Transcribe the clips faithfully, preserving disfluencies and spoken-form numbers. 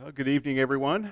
Well, good evening, everyone.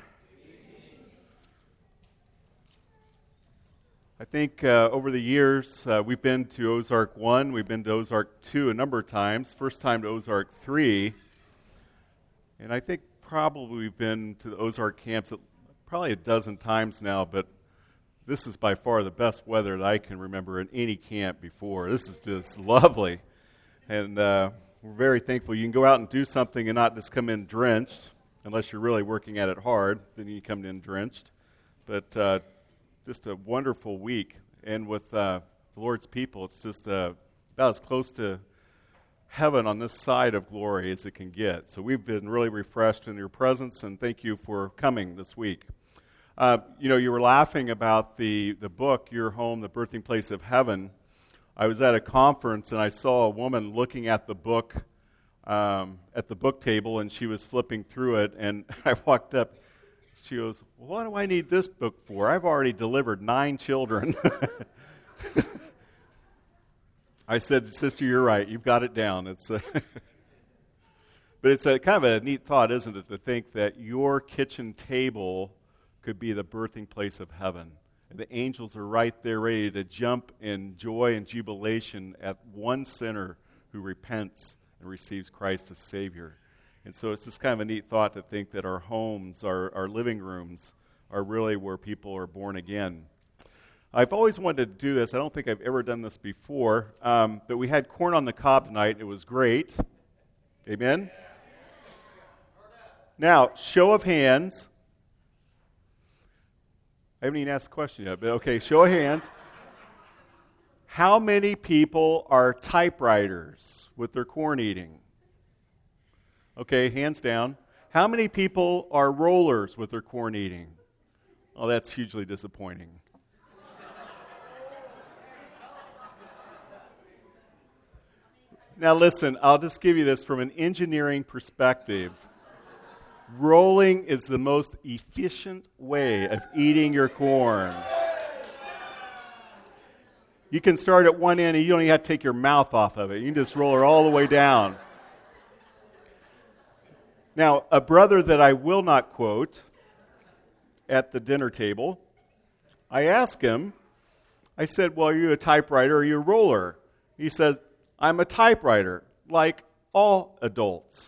I think uh, over the years, uh, we've been to Ozark one, we've been to Ozark two a number of times, first time to Ozark three, and I think probably we've been to the Ozark camps probably a dozen times now, but this is by far the best weather that I can remember in any camp before. This is just lovely, and uh, we're very thankful. You can go out and do something and not just come in drenched, unless you're really working at it hard, then you come in drenched. But uh, just a wonderful week. And with uh, the Lord's people, it's just uh, about as close to heaven on this side of glory as it can get. So we've been really refreshed in your presence, and thank you for coming this week. Uh, you know, you were laughing about the, the book, Your Home, the Birthing Place of Heaven. I was at a conference, and I saw a woman looking at the book Um, at the book table, and she was flipping through it, and I walked up. She goes, well, what do I need this book for? I've already delivered nine children. I said, sister, you're right. You've got it down. It's a But it's a kind of a neat thought, isn't it, to think that your kitchen table could be the birthing place of heaven. And the angels are right there ready to jump in joy and jubilation at one sinner who repents and receives Christ as Savior. And so it's just kind of a neat thought to think that our homes, our, our living rooms, are really where people are born again. I've always wanted to do this. I don't think I've ever done this before, um, but we had corn on the cob tonight. It was great. Amen? Now, show of hands. I haven't even asked the question yet, but okay, show of hands. How many people are typewriters with their corn eating? Okay, hands down. How many people are rollers with their corn eating? Oh, that's hugely disappointing. Now listen, I'll just give you this from an engineering perspective. Rolling is the most efficient way of eating your corn. You can start at one end and you don't even have to take your mouth off of it. You can just roll it all the way down. Now, a brother that I will not quote at the dinner table, I asked him, I said, well, are you a typewriter or are you a roller? He says, I'm a typewriter, like all adults.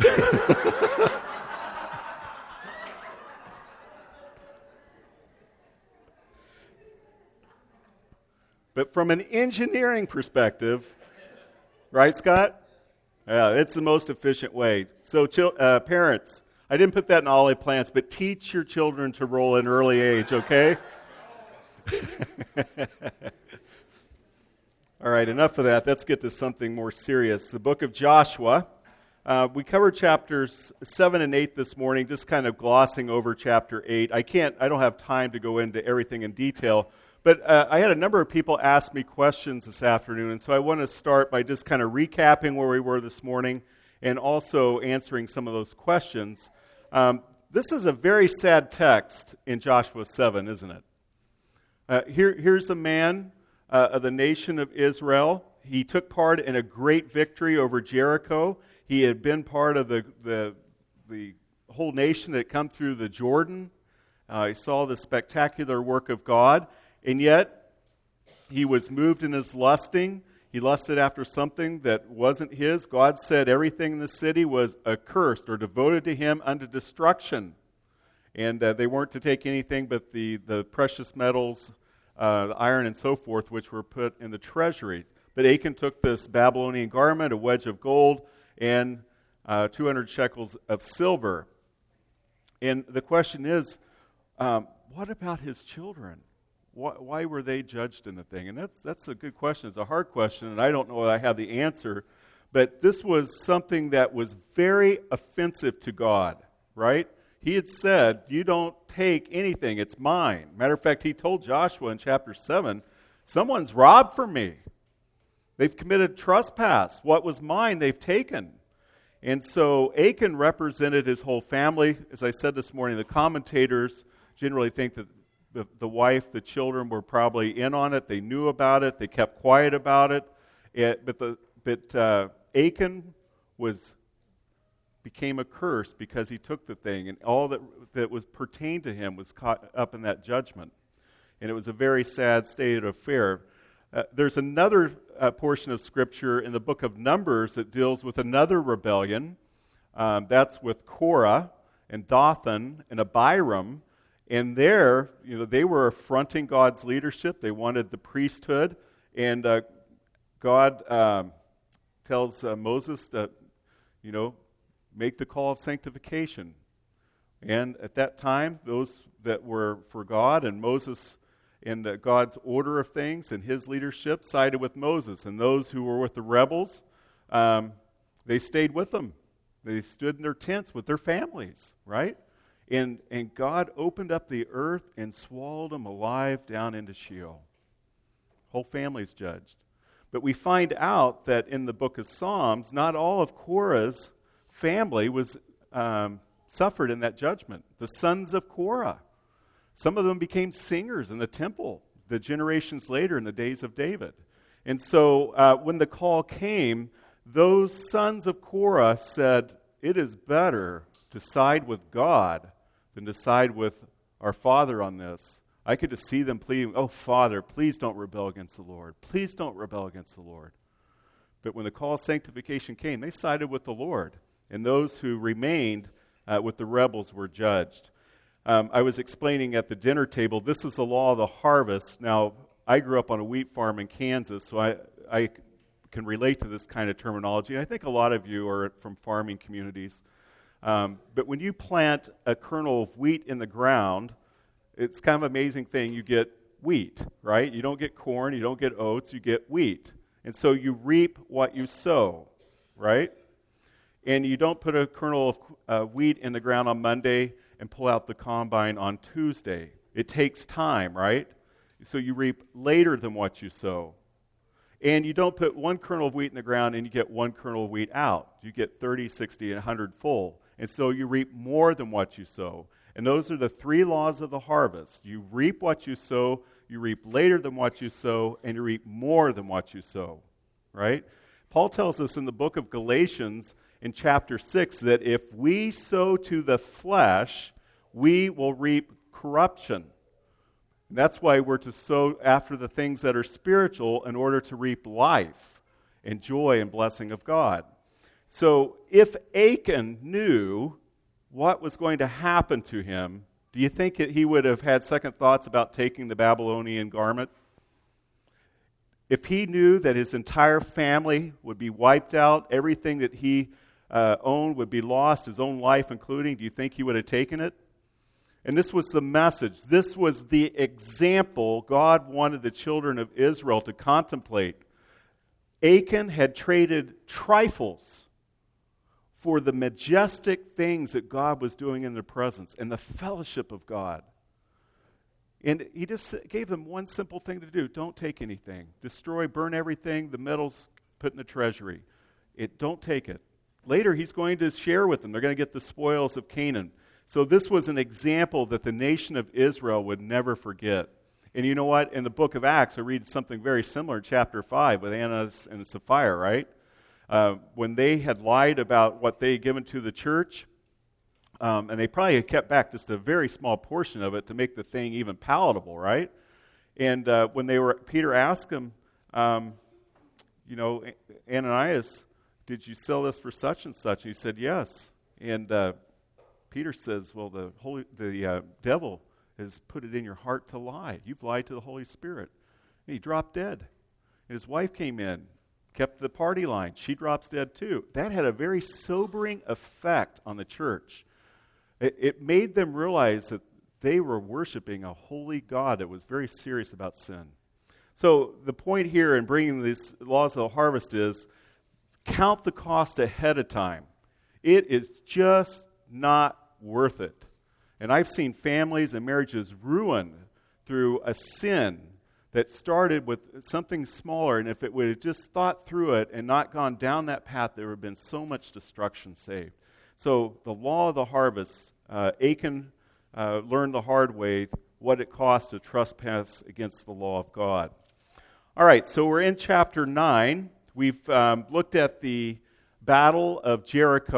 But from an engineering perspective, right, Scott? Yeah, it's the most efficient way. So, uh, parents, I didn't put that in olive plants, but teach your children to roll at an early age, okay? All right, enough of that. Let's get to something more serious. The book of Joshua. Uh, we covered chapters seven and eight this morning, just kind of glossing over chapter eight. I can't, I don't have time to go into everything in detail. But uh, I had a number of people ask me questions this afternoon, and so I want to start by just kind of recapping where we were this morning and also answering some of those questions. Um, this is a very sad text in Joshua seven, isn't it? Uh, here, here's a man uh, of the nation of Israel. He took part in a great victory over Jericho. He had been part of the, the, the whole nation that had come through the Jordan. Uh, he saw the spectacular work of God. And yet, he was moved in his lusting. He lusted after something that wasn't his. God said everything in the city was accursed or devoted to him unto destruction. And uh, they weren't to take anything but the, the precious metals, uh, the iron and so forth, which were put in the treasury. But Achan took this Babylonian garment, a wedge of gold, and uh, two hundred shekels of silver. And the question is, um, what about his children? Why were they judged in the thing? And that's that's a good question. It's a hard question, and I don't know if I have the answer. But this was something that was very offensive to God, right? He had said, you don't take anything. It's mine. Matter of fact, he told Joshua in chapter seven, someone's robbed from me. They've committed trespass. What was mine, they've taken. And so Achan represented his whole family. As I said this morning, the commentators generally think that The, the wife, the children were probably in on it. They knew about it. They kept quiet about it. it but the, but uh, Achan was became a curse because he took the thing, and all that that was pertained to him was caught up in that judgment. And it was a very sad state of affair. Uh, there's another uh, portion of Scripture in the book of Numbers that deals with another rebellion. Um, that's with Korah and Dathan and Abiram. And there, you know, they were affronting God's leadership. They wanted the priesthood. And uh, God um, tells uh, Moses to, you know, make the call of sanctification. And at that time, those that were for God and Moses and uh, God's order of things and his leadership sided with Moses. And those who were with the rebels, um, they stayed with them. They stood in their tents with their families, right? And and God opened up the earth and swallowed them alive down into Sheol. Whole families judged. But we find out that in the book of Psalms, not all of Korah's family was um, suffered in that judgment. The sons of Korah, some of them became singers in the temple the generations later in the days of David. And so uh, when the call came, those sons of Korah said, it is better to side with God than to side with our father on this. I could just see them pleading, oh, Father, please don't rebel against the Lord. Please don't rebel against the Lord. But when the call of sanctification came, they sided with the Lord. And those who remained uh, with the rebels were judged. Um, I was explaining at the dinner table, this is the law of the harvest. Now, I grew up on a wheat farm in Kansas, so I, I can relate to this kind of terminology. I think a lot of you are from farming communities. Um, but when you plant a kernel of wheat in the ground, it's kind of an amazing thing. You get wheat, right? You don't get corn, you don't get oats, you get wheat. And so you reap what you sow, right? And you don't put a kernel of uh, wheat in the ground on Monday and pull out the combine on Tuesday. It takes time, right? So you reap later than what you sow. And you don't put one kernel of wheat in the ground and you get one kernel of wheat out. You get thirty, sixty, and one hundred full. And so you reap more than what you sow. And those are the three laws of the harvest. You reap what you sow, you reap later than what you sow, and you reap more than what you sow, right? Paul tells us in the book of Galatians in chapter six that if we sow to the flesh, we will reap corruption. And that's why we're to sow after the things that are spiritual in order to reap life and joy and blessing of God. So if Achan knew what was going to happen to him, do you think that he would have had second thoughts about taking the Babylonian garment? If he knew that his entire family would be wiped out, everything that he uh, owned would be lost, his own life including, do you think he would have taken it? And this was the message. This was the example God wanted the children of Israel to contemplate. Achan had traded trifles for the majestic things that God was doing in their presence and the fellowship of God. And he just gave them one simple thing to do. Don't take anything. Destroy, burn everything, the metals put in the treasury. It, don't take it. Later, he's going to share with them. They're going to get the spoils of Canaan. So this was an example that the nation of Israel would never forget. And you know what? In the book of Acts, I read something very similar in chapter five with Ananias and Sapphira, right? Uh, when they had lied about what they had given to the church, um, and they probably had kept back just a very small portion of it to make the thing even palatable, right? And uh, when they were, Peter asked him, um, you know, Ananias, did you sell this for such and such? And he said, yes. And uh, Peter says, well, the Holy, the uh, devil has put it in your heart to lie. You've lied to the Holy Spirit. And he dropped dead. And his wife came in, kept the party line. She drops dead too. That had a very sobering effect on the church. It, it made them realize that they were worshiping a holy God that was very serious about sin. So the point here in bringing these laws of the harvest is count the cost ahead of time. It is just not worth it. And I've seen families and marriages ruined through a sin that started with something smaller, and if it would have just thought through it and not gone down that path, there would have been so much destruction saved. So the law of the harvest, uh, Achan uh, learned the hard way what it costs to trespass against the law of God. All right, so we're in chapter nine. We've um, looked at the Battle of Jericho,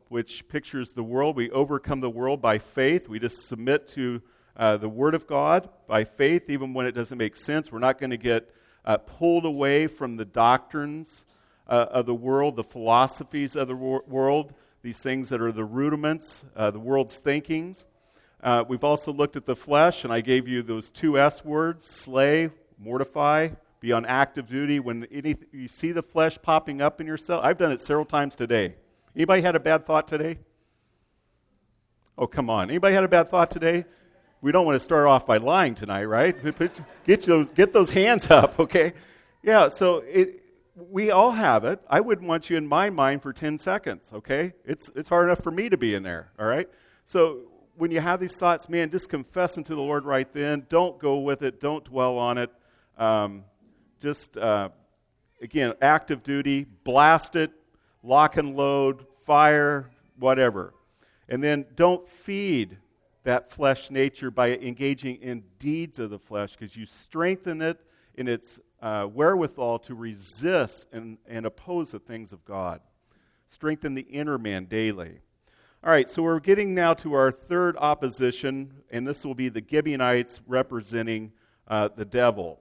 which pictures the world. We overcome the world by faith. We just submit to uh, the Word of God by faith, even when it doesn't make sense. We're not going to get uh, pulled away from the doctrines uh, of the world, the philosophies of the wor- world, these things that are the rudiments, uh, the world's thinkings. Uh, we've also looked at the flesh, and I gave you those two S words, slay, mortify, be on active duty. When any, you see the flesh popping up in yourself, I've done it several times today. Anybody had a bad thought today? Oh, come on. Anybody had a bad thought today? We don't want to start off by lying tonight, right? Get those, get those hands up, okay? Yeah, so it, we all have it. I wouldn't want you in my mind for ten seconds, okay? It's, it's hard enough for me to be in there, all right? So when you have these thoughts, man, just confess them to the Lord right then. Don't go with it. Don't dwell on it. Um, just, uh, again, active duty, blast it, lock and load, fire, whatever. And then don't feed that flesh nature by engaging in deeds of the flesh, because you strengthen it in its uh, wherewithal to resist and, and oppose the things of God. Strengthen the inner man daily. All right, so we're getting now to our third opposition, and this will be the Gibeonites representing uh, the devil.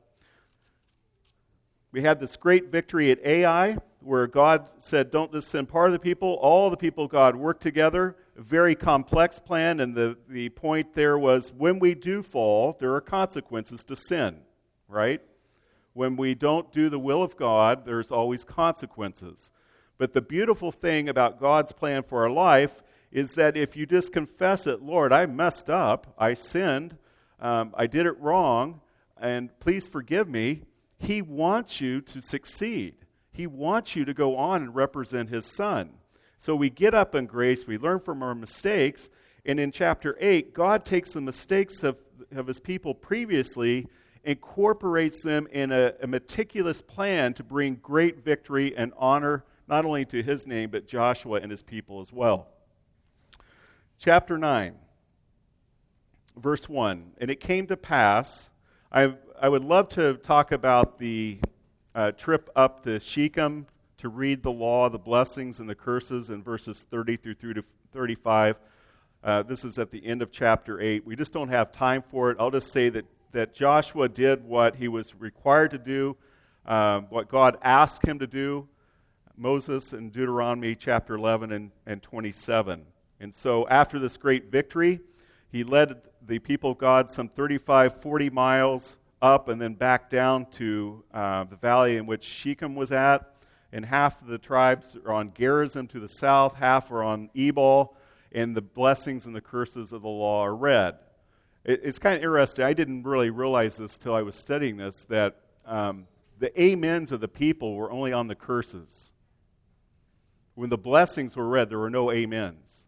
We had this great victory at Ai, where God said, don't just send part of the people, all the people of God work together. A very complex plan, and the, the point there was when we do fall, there are consequences to sin, right? When we don't do the will of God, there's always consequences. But the beautiful thing about God's plan for our life is that if you just confess it, Lord, I messed up, I sinned, um, I did it wrong, and please forgive me, He wants you to succeed. He wants you to go on and represent His Son. So we get up in grace, we learn from our mistakes, and in chapter eight, God takes the mistakes of, of His people previously, incorporates them in a, a meticulous plan to bring great victory and honor, not only to His name, but Joshua and his people as well. Chapter nine, verse one, and it came to pass, I I would love to talk about the uh, trip up to Shechem to read the law, the blessings and the curses in verses thirty through through to thirty-five. Uh, this is at the end of chapter eight. We just don't have time for it. I'll just say that, that Joshua did what he was required to do, um, what God asked him to do, Moses in Deuteronomy chapter eleven and, and twenty-seven. And so after this great victory, he led the people of God some thirty-five, forty miles up and then back down to uh, the valley in which Shechem was at. And half of the tribes are on Gerizim to the south, half are on Ebal, and the blessings and the curses of the law are read. It, it's kind of interesting. I didn't really realize this till I was studying this, that um, the amens of the people were only on the curses. When the blessings were read, there were no amens.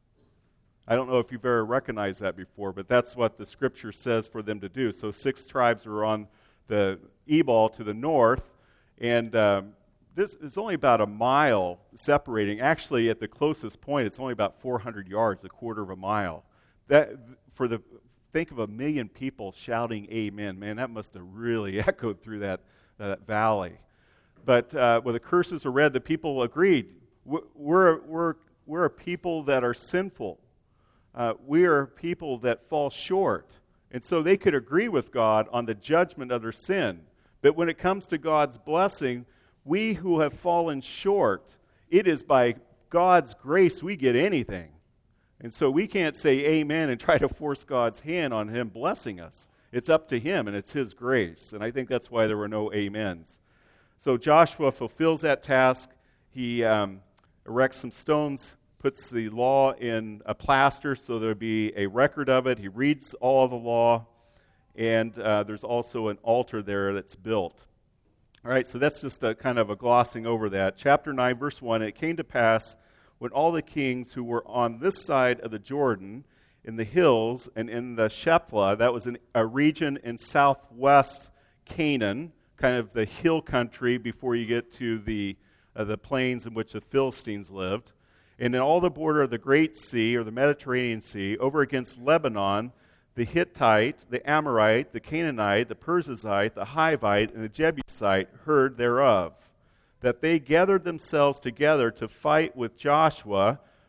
I don't know if you've ever recognized that before, but that's what the Scripture says for them to do. So six tribes are on the Ebal to the north, and um, this is only about a mile separating. Actually, at the closest point, it's only about four hundred yards, a quarter of a mile. That for the think of a million people shouting "Amen!" Man, that must have really echoed through that that valley. But uh, when the curses were read, the people agreed. We're we're we're a people that are sinful. Uh, we are people that fall short. And so they could agree with God on the judgment of their sin. But when it comes to God's blessing, we who have fallen short, it is by God's grace we get anything. And so we can't say amen and try to force God's hand on Him blessing us. It's up to Him, and it's His grace. And I think that's why there were no amens. So Joshua fulfills that task. He um, erects some stones, puts the law in a plaster so there'll be a record of it. He reads all the law, and uh, there's also an altar there that's built. All right, so that's just a kind of a glossing over that. Chapter nine, verse one, it came to pass when all the kings who were on this side of the Jordan, in the hills and in the Shephelah, that was an, a region in southwest Canaan, kind of the hill country before you get to the uh, the plains in which the Philistines lived, and in all the border of the Great Sea, or the Mediterranean Sea, over against Lebanon, the Hittite, the Amorite, the Canaanite, the Perizzite, the Hivite, and the Jebusite heard thereof, that they gathered themselves together to fight with Joshua,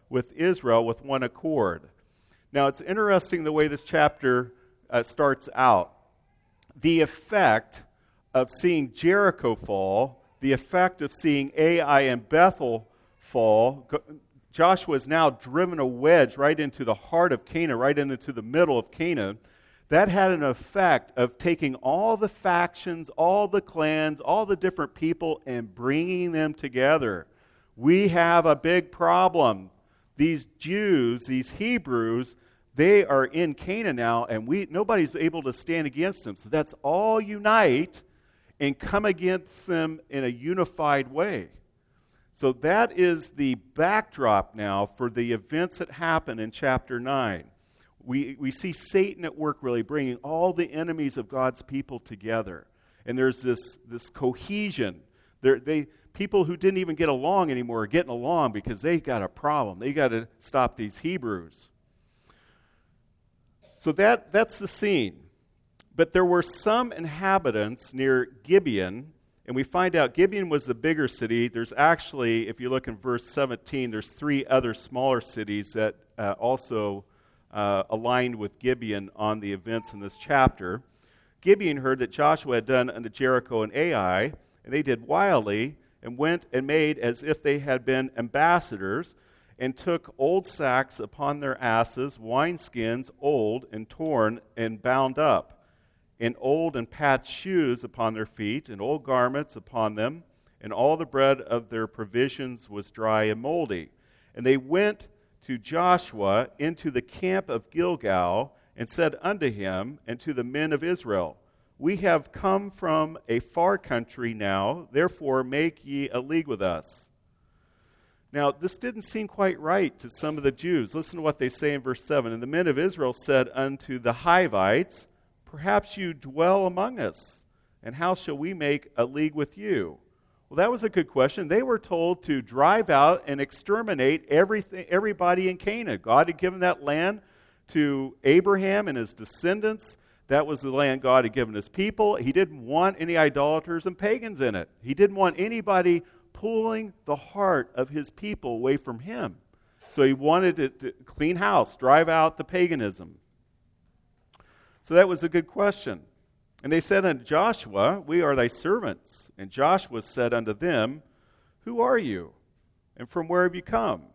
with Israel with one accord. Now, it's interesting the way this chapter uh, starts out. The effect of seeing Jericho fall, the effect of seeing Ai and Bethel fall, Joshua has now driven a wedge right into the heart of Canaan, right into the middle of Canaan. That had an effect of taking all the factions, all the clans, all the different people, and bringing them together. We have a big problem. These Jews, these Hebrews, they are in Canaan now, and we nobody's able to stand against them. So that's all unite and come against them in a unified way. So that is the backdrop now for the events that happen in chapter nine. We we see Satan at work really bringing all the enemies of God's people together. And there's this, this cohesion. They're, they people who didn't even get along anymore are getting along because they got a problem. They got to stop these Hebrews. So that that's the scene. But there were some inhabitants near Gibeon, and we find out Gibeon was the bigger city. There's actually, if you look in verse seventeen, there's three other smaller cities that uh, also uh, aligned with Gibeon on the events in this chapter. Gibeon heard that Joshua had done unto Jericho and Ai, and they did wildly, and went and made as if they had been ambassadors, and took old sacks upon their asses, wineskins old and torn and bound up, and old and patched shoes upon their feet, and old garments upon them, and all the bread of their provisions was dry and moldy. And they went to Joshua into the camp of Gilgal, and said unto him and to the men of Israel, We have come from a far country now, therefore make ye a league with us. Now, this didn't seem quite right to some of the Jews. Listen to what they say in verse seven. And the men of Israel said unto the Hivites, Perhaps you dwell among us, and how shall we make a league with you? Well, that was a good question. They were told to drive out and exterminate everything, everybody in Canaan. God had given that land to Abraham and his descendants. That was the land God had given his people. He didn't want any idolaters and pagans in it. He didn't want anybody pulling the heart of his people away from him. So he wanted to, to clean house, drive out the paganism. So that was a good question. And they said unto Joshua, We are thy servants. And Joshua said unto them, Who are you? And from where have you come?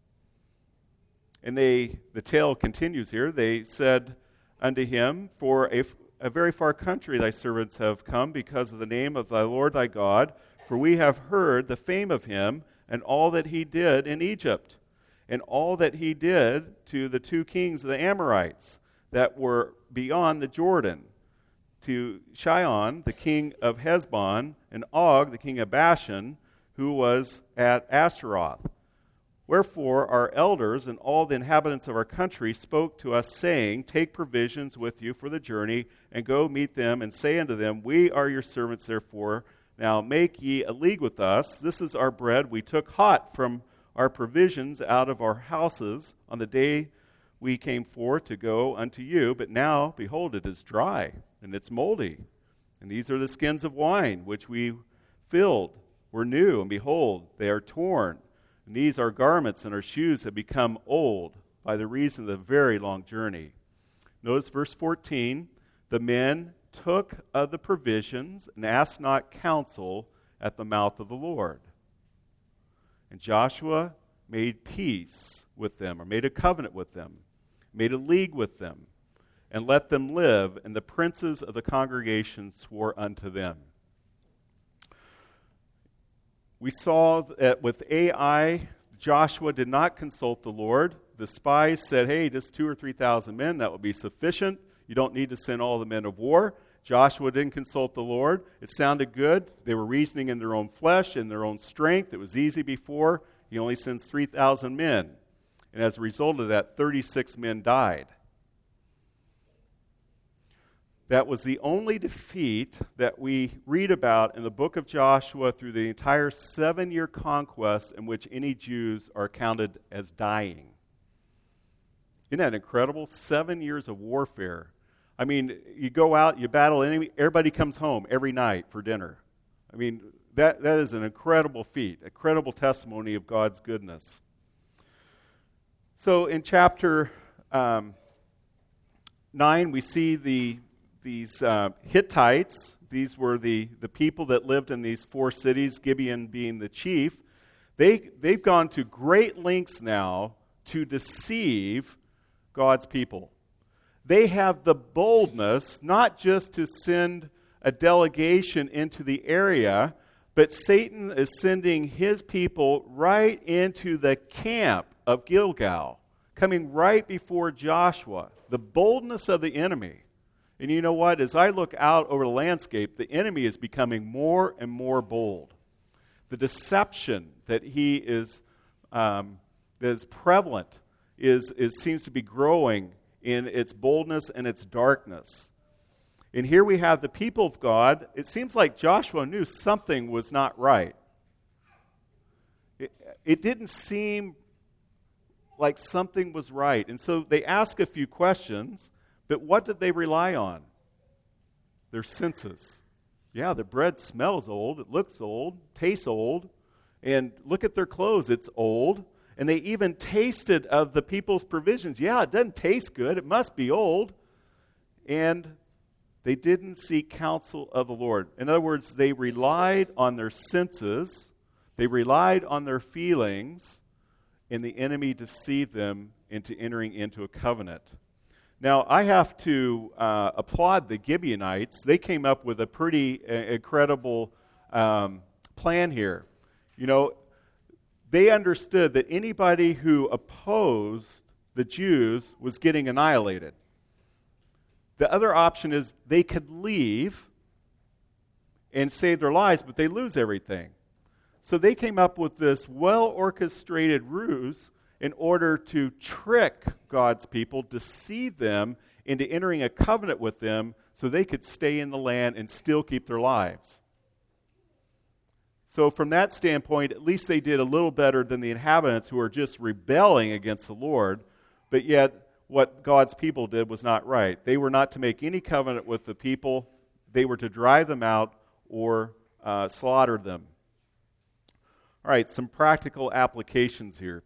And they, the tale continues here, they said unto him, For a, a very far country thy servants have come, because of the name of thy Lord thy God, for we have heard the fame of him, and all that he did in Egypt, and all that he did to the two kings of the Amorites that were beyond the Jordan, to Sihon, the king of Heshbon, and Og, the king of Bashan, who was at Ashtaroth. Wherefore our elders and all the inhabitants of our country spoke to us, saying, Take provisions with you for the journey, and go meet them, and say unto them, We are your servants, therefore. Now make ye a league with us. This is our bread. We took hot from our provisions out of our houses on the day we came forth to go unto you. But now, behold, it is dry, and it's moldy. And these are the skins of wine, which we filled, were new, and behold, they are torn. And these our garments and our shoes have become old by the reason of the very long journey. Notice verse fourteen, the men took of the provisions and asked not counsel at the mouth of the Lord. And Joshua made peace with them, or made a covenant with them, made a league with them, and let them live, and the princes of the congregation swore unto them. We saw that with Ai, Joshua did not consult the Lord. The spies said, hey, just two or three thousand men, that would be sufficient. You don't need to send all the men of war. Joshua didn't consult the Lord. It sounded good. They were reasoning in their own flesh, in their own strength. It was easy before. He only sends three thousand men. And as a result of that, thirty-six men died. That was the only defeat that we read about in the book of Joshua through the entire seven-year conquest in which any Jews are counted as dying. Isn't that incredible? Seven years of warfare. I mean, you go out, you battle enemy, everybody comes home every night for dinner. I mean, that, that is an incredible feat, a credible testimony of God's goodness. So in chapter um, nine, we see the these uh, Hittites. These were the, the people that lived in these four cities, Gibeon being the chief. They, they've gone to great lengths now to deceive God's people. They have the boldness not just to send a delegation into the area, but Satan is sending his people right into the camp of Gilgal, coming right before Joshua. The boldness of the enemy. And you know what? As I look out over the landscape, the enemy is becoming more and more bold. The deception that he is um, that is prevalent is, is seems to be growing in its boldness and its darkness. And here we have the people of God. It seems like Joshua knew something was not right. It, it didn't seem like something was right. And so they ask a few questions, but what did they rely on? Their senses. Yeah, the bread smells old, it looks old, tastes old, and look at their clothes, it's old. And they even tasted of the people's provisions. Yeah, it doesn't taste good, it must be old. And they didn't seek counsel of the Lord. In other words, they relied on their senses, they relied on their feelings, and the enemy deceived them into entering into a covenant. Now, I have to uh, applaud the Gibeonites. They came up with a pretty uh, incredible um, plan here. You know, they understood that anybody who opposed the Jews was getting annihilated. The other option is they could leave and save their lives, but they lose everything. So they came up with this well-orchestrated ruse in order to trick God's people, deceive them into entering a covenant with them so they could stay in the land and still keep their lives. So from that standpoint, at least they did a little better than the inhabitants who are just rebelling against the Lord, but yet what God's people did was not right. They were not to make any covenant with the people. They were to drive them out or uh, slaughter them. All right, some practical applications here.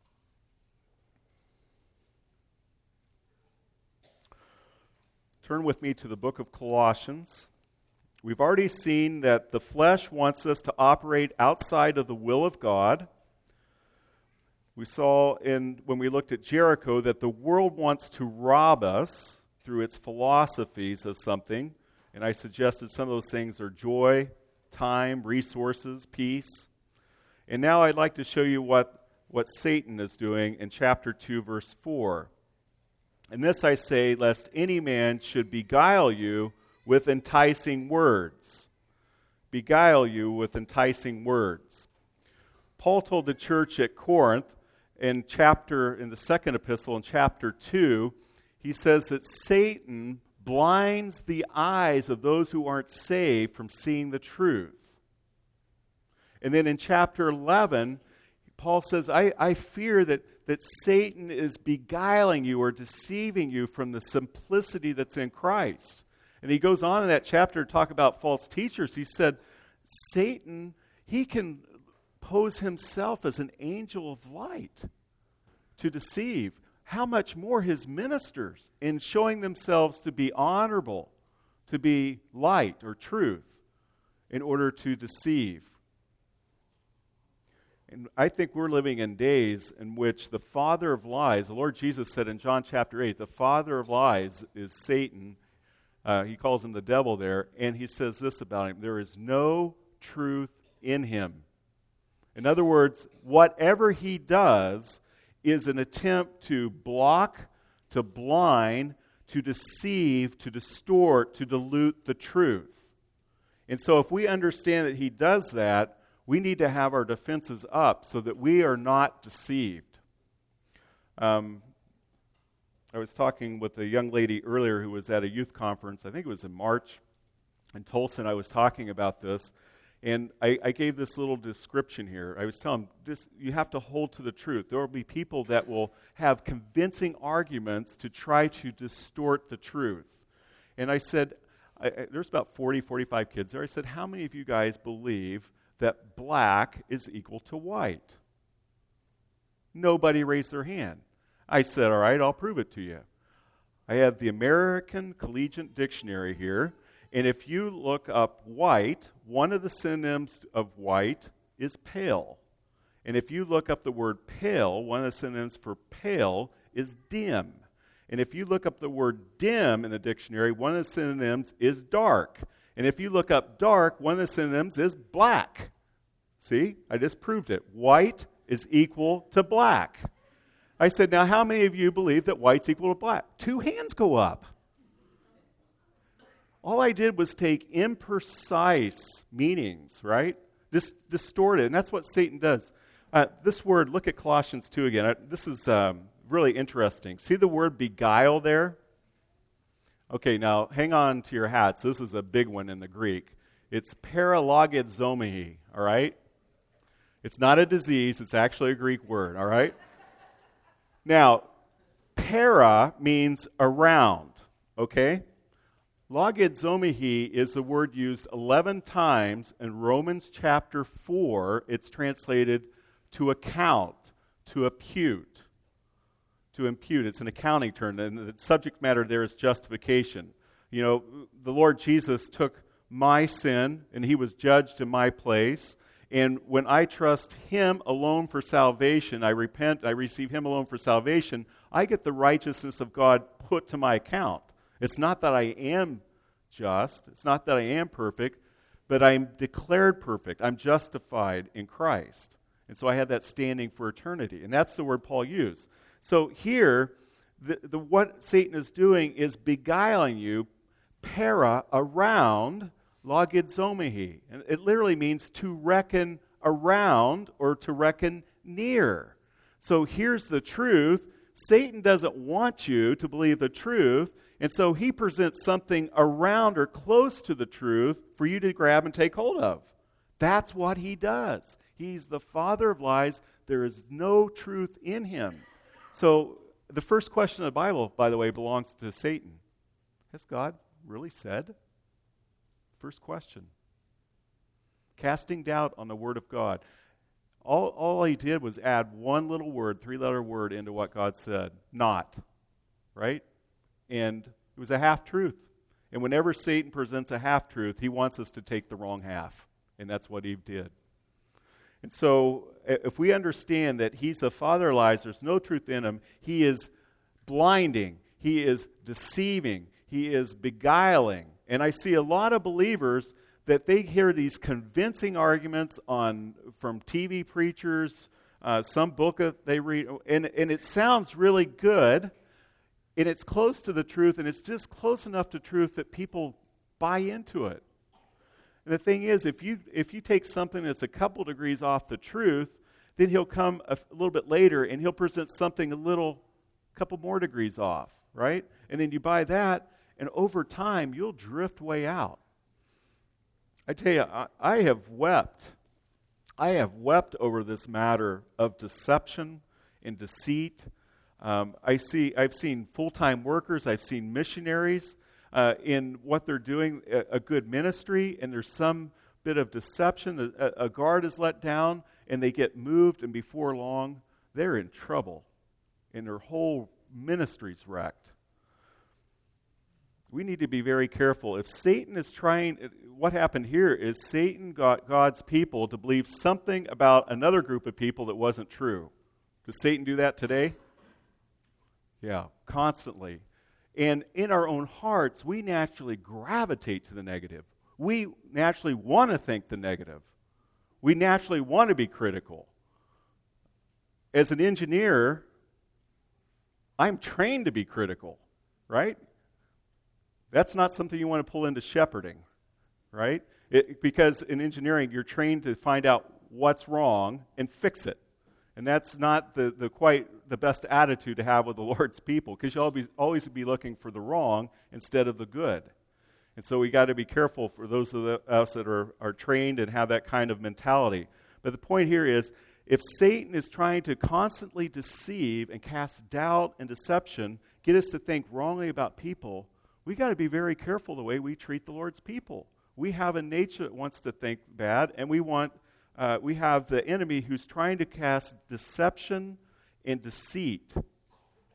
Turn with me to the book of Colossians. We've already seen that the flesh wants us to operate outside of the will of God. We saw in when we looked at Jericho that the world wants to rob us through its philosophies of something. And I suggested some of those things are joy, time, resources, peace. And now I'd like to show you what, what Satan is doing in chapter two, verse four. And this I say, lest any man should beguile you with enticing words. Beguile you with enticing words. Paul told the church at Corinth in chapter in the second epistle in chapter two, he says that Satan blinds the eyes of those who aren't saved from seeing the truth. And then in chapter eleven, Paul says, I, I fear that, that Satan is beguiling you or deceiving you from the simplicity that's in Christ. And he goes on in that chapter to talk about false teachers. He said, Satan, he can pose himself as an angel of light to deceive. How much more his ministers in showing themselves to be honorable, to be light or truth, in order to deceive. And I think we're living in days in which the father of lies, the Lord Jesus said in John chapter eight, the father of lies is Satan. Uh, he calls him the devil there, and he says this about him: there is no truth in him. In other words, whatever he does is an attempt to block, to blind, to deceive, to distort, to dilute the truth. And so if we understand that he does that, we need to have our defenses up so that we are not deceived. Um, I was talking with a young lady earlier who was at a youth conference, I think it was in March, in Tulsa, and I was talking about this. And I, I gave this little description here. I was telling them, this, you have to hold to the truth. There will be people that will have convincing arguments to try to distort the truth. And I said, I, I, there's about forty, forty-five kids there. I said, how many of you guys believe that black is equal to white? Nobody raised their hand. I said, all right, I'll prove it to you. I have the American Collegiate Dictionary here, and if you look up white, one of the synonyms of white is pale. And if you look up the word pale, one of the synonyms for pale is dim. And if you look up the word dim in the dictionary, one of the synonyms is dark. And if you look up dark, one of the synonyms is black. See, I just proved it. White is equal to black. I said, now how many of you believe that white's equal to black? Two hands go up. All I did was take imprecise meanings, right? Just distort it, and that's what Satan does. Uh, this word, look at Colossians two again. Uh, this is um, really interesting. See the word beguile there? Okay, now hang on to your hats. This is a big one in the Greek. It's paralogizomai, all right? It's not a disease. It's actually a Greek word, all right? Now, para means around, okay? Logizomai is a word used eleven times in Romans chapter four. It's translated to account, to impute, to impute. It's an accounting term, and the subject matter there is justification. You know, the Lord Jesus took my sin, and he was judged in my place. And when I trust him alone for salvation, I repent, I receive him alone for salvation, I get the righteousness of God put to my account. It's not that I am just, it's not that I am perfect, but I'm declared perfect. I'm justified in Christ. And so I have that standing for eternity. And that's the word Paul used. So here, the, the what Satan is doing is beguiling you, para, around, logizomai. And it literally means to reckon around or to reckon near. So here's the truth. Satan doesn't want you to believe the truth, and so he presents something around or close to the truth for you to grab and take hold of. That's what he does. He's the father of lies. There is no truth in him. So the first question of the Bible, by the way, belongs to Satan. Has God really said? First question. Casting doubt on the word of God. All, all he did was add one little word, three-letter word, into what God said. Not. Right? And it was a half-truth. And whenever Satan presents a half-truth, he wants us to take the wrong half. And that's what Eve did. And so if we understand that he's the father of lies, there's no truth in him, he is blinding, he is deceiving, he is beguiling. And I see a lot of believers that they hear these convincing arguments on from T V preachers, uh, some book that they read, and, and it sounds really good, and it's close to the truth, and it's just close enough to truth that people buy into it. And the thing is, if you if you take something that's a couple degrees off the truth, then he'll come a, a little bit later, and he'll present something a little, couple more degrees off, right? And then you buy that, and over time, you'll drift way out. I tell you, I, I have wept. I have wept over this matter of deception and deceit. Um, I see. I've seen full-time workers. I've seen missionaries uh, in what they're doing, a, a good ministry, and there's some bit of deception. A, a guard is let down, and they get moved, and before long, they're in trouble, and their whole ministry's wrecked. We need to be very careful. If Satan is trying, what happened here is Satan got God's people to believe something about another group of people that wasn't true. Does Satan do that today? Yeah, constantly. And in our own hearts, we naturally gravitate to the negative. We naturally want to think the negative. We naturally want to be critical. As an engineer, I'm trained to be critical, right? That's not something you want to pull into shepherding, right? It, because in engineering, you're trained to find out what's wrong and fix it. And that's not the, the quite the best attitude to have with the Lord's people, because you'll always, always be looking for the wrong instead of the good. And so we got to be careful for those of the, us that are, are trained and have that kind of mentality. But the point here is, if Satan is trying to constantly deceive and cast doubt and deception, get us to think wrongly about people, we got to be very careful the way we treat the Lord's people. We have a nature that wants to think bad, and we want uh, we have the enemy who's trying to cast deception and deceit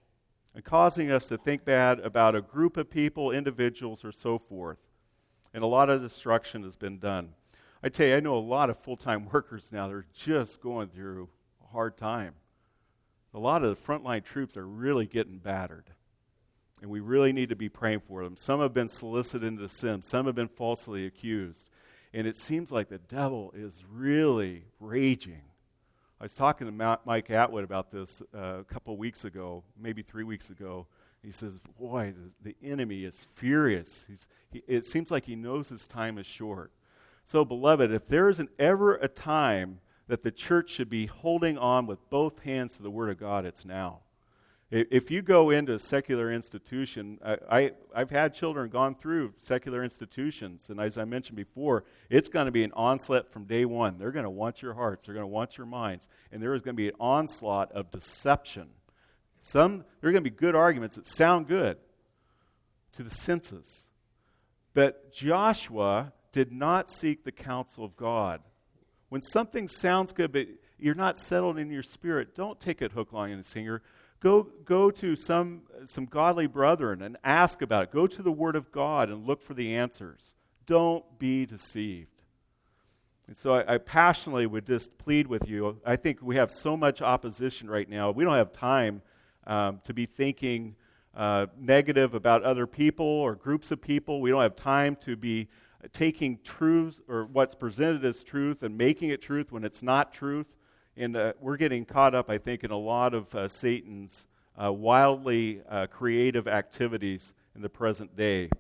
and causing us to think bad about a group of people, individuals, or so forth. And a lot of destruction has been done. I tell you, I know a lot of full-time workers now that are just going through a hard time. A lot of the frontline troops are really getting battered. And we really need to be praying for them. Some have been solicited into sin. Some have been falsely accused. And it seems like the devil is really raging. I was talking to Ma- Mike Atwood about this uh, a couple of weeks ago, maybe three weeks ago. He says, boy, the, the enemy is furious. He's, he, it seems like he knows his time is short. So, beloved, if there isn't ever a time that the church should be holding on with both hands to the Word of God, it's now. If you go into a secular institution, I, I, I've had children gone through secular institutions, and as I mentioned before, it's going to be an onslaught from day one. They're going to want your hearts. They're going to want your minds. And there is going to be an onslaught of deception. Some, there are going to be good arguments that sound good to the senses. But Joshua did not seek the counsel of God. When something sounds good, but you're not settled in your spirit, don't take it hook, line, and sinker. Go go to some some godly brethren and ask about it. Go to the Word of God and look for the answers. Don't be deceived. And so I, I passionately would just plead with you. I think we have so much opposition right now. We don't have time um, to be thinking uh, negative about other people or groups of people. We don't have time to be taking truth or what's presented as truth and making it truth when it's not truth. And uh, we're getting caught up, I think, in a lot of uh, Satan's uh, wildly uh, creative activities in the present day.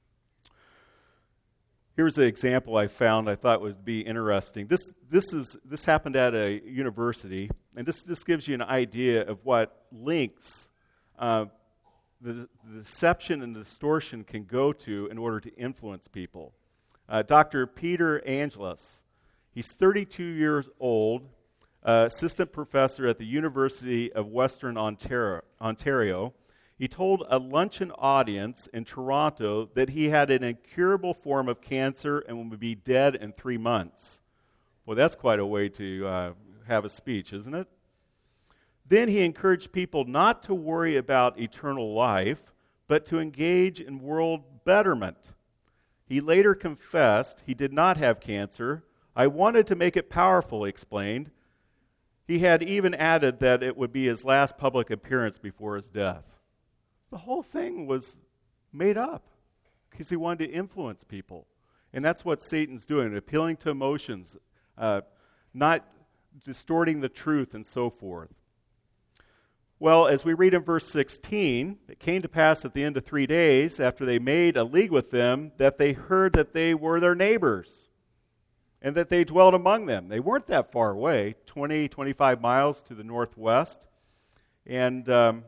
Here's an example I found I thought would be interesting. This this is this happened at a university, and this just gives you an idea of what lengths uh, the, the deception and distortion can go to in order to influence people. Uh, Doctor Peter Angelis, he's thirty-two years old. Uh, assistant professor at the University of Western Ontario, Ontario, he told a luncheon audience in Toronto that he had an incurable form of cancer and would be dead in three months. Well, that's quite a way to uh, have a speech, isn't it? Then he encouraged people not to worry about eternal life, but to engage in world betterment. He later confessed he did not have cancer. I wanted to make it powerful, he explained. He had even added that it would be his last public appearance before his death. The whole thing was made up because he wanted to influence people. And that's what Satan's doing, appealing to emotions, uh, not distorting the truth and so forth. Well, as we read in verse sixteen, it came to pass at the end of three days, after they made a league with them, that they heard that they were their neighbors, and that they dwelled among them. They weren't that far away, twenty, twenty-five miles to the northwest. And um,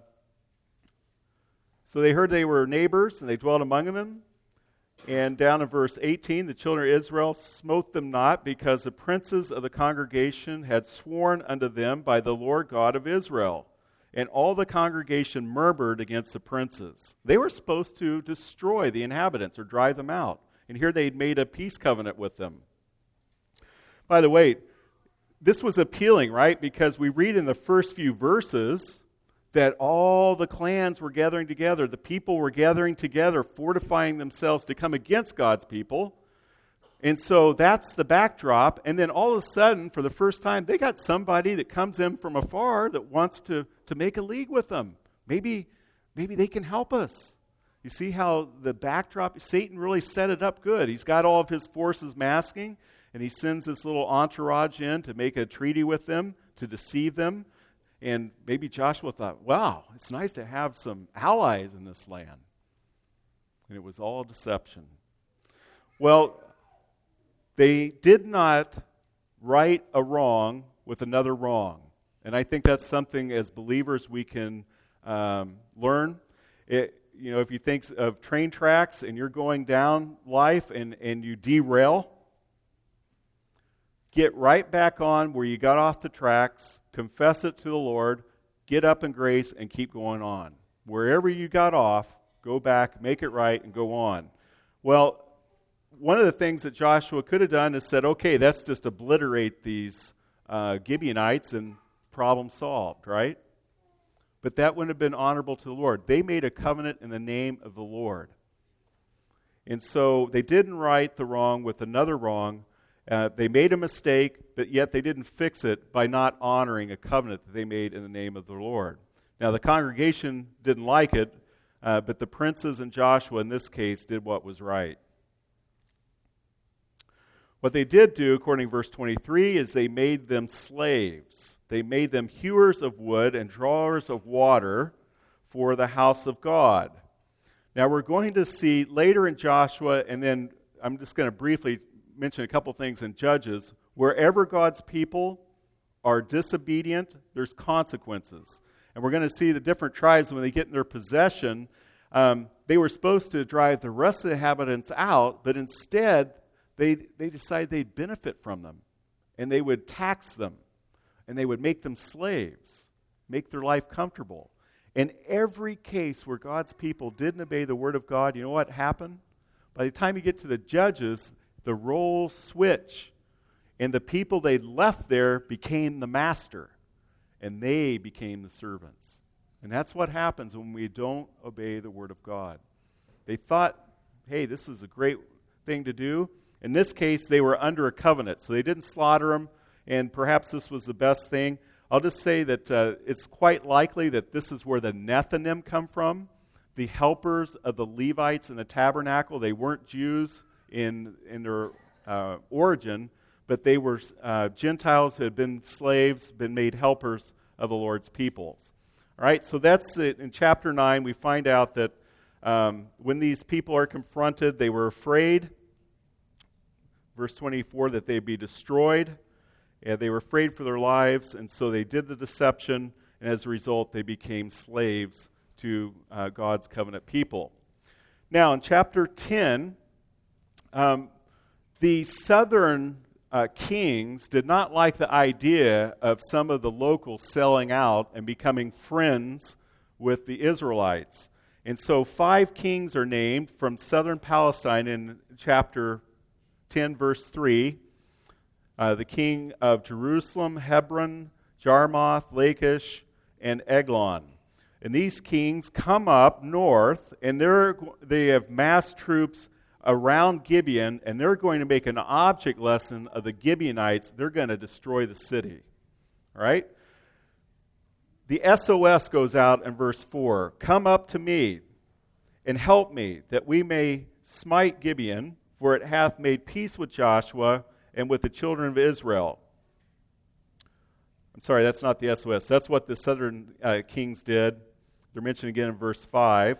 so they heard they were neighbors, and they dwelled among them. And down in verse eighteen, the children of Israel smote them not, because the princes of the congregation had sworn unto them by the Lord God of Israel. And all the congregation murmured against the princes. They were supposed to destroy the inhabitants or drive them out. And here they'd made a peace covenant with them. By the way, this was appealing, right? Because we read in the first few verses that all the clans were gathering together. The people were gathering together, fortifying themselves to come against God's people. And so that's the backdrop. And then all of a sudden, for the first time, they got somebody that comes in from afar that wants to, to make a league with them. Maybe, maybe they can help us. You see how the backdrop, Satan really set it up good. He's got all of his forces masking. And he sends this little entourage in to make a treaty with them, to deceive them. And maybe Joshua thought, wow, it's nice to have some allies in this land. And it was all deception. Well, they did not right a wrong with another wrong. And I think that's something as believers we can um, learn. It, you know, if you think of train tracks and you're going down life and, and you derail, get right back on where you got off the tracks, confess it to the Lord, get up in grace, and keep going on. Wherever you got off, go back, make it right, and go on. Well, one of the things that Joshua could have done is said, okay, let's just obliterate these uh, Gibeonites and problem solved, right? but that wouldn't have been honorable to the Lord. They made a covenant in the name of the Lord. And so they didn't right the wrong with another wrong. Uh, they made a mistake, but yet they didn't fix it by not honoring a covenant that they made in the name of the Lord. Now, the congregation didn't like it, uh, but the princes and Joshua, in this case, did what was right. What they did do, according to verse twenty-three, is they made them slaves. They made them hewers of wood and drawers of water for the house of God. Now, we're going to see later in Joshua, and then I'm just going to briefly mention a couple things in Judges, wherever God's people are disobedient, there's consequences. And we're going to see the different tribes, when they get in their possession, um, they were supposed to drive the rest of the inhabitants out, but instead, they they decided they'd benefit from them. And they would tax them. And they would make them slaves, make their life comfortable. In every case where God's people didn't obey the word of God, you know what happened? By the time you get to the Judges, the roles switch. And the people they'd left there became the master. And they became the servants. And that's what happens when we don't obey the word of God. They thought, hey, this is a great thing to do. In this case, they were under a covenant, so they didn't slaughter them, and perhaps this was the best thing. I'll just say that uh, it's quite likely that this is where the Nethinim come from, the helpers of the Levites in the tabernacle. They weren't Jews in, in their uh, origin, but they were uh, Gentiles who had been slaves, been made helpers of the Lord's peoples. All right, so that's it. In chapter nine, we find out that um, when these people are confronted, they were afraid. Verse twenty-four, that they'd be destroyed. And they were afraid for their lives, and so they did the deception, and as a result, they became slaves to uh, God's covenant people. Now, in chapter ten, um, the southern uh, kings did not like the idea of some of the locals selling out and becoming friends with the Israelites. And so five kings are named from southern Palestine in chapter ten, verse three. Uh, the king of Jerusalem, Hebron, Jarmuth, Lachish, and Eglon. And these kings come up north, and they're, they have massed troops around Gibeon, and they're going to make an object lesson of the Gibeonites. They're going to destroy the city. All right? The S O S goes out in verse four. Come up to me and help me, that we may smite Gibeon, for it hath made peace with Joshua and with the children of Israel. I'm sorry, that's not the S O S. That's what the southern uh, kings did. They're mentioned again in verse five.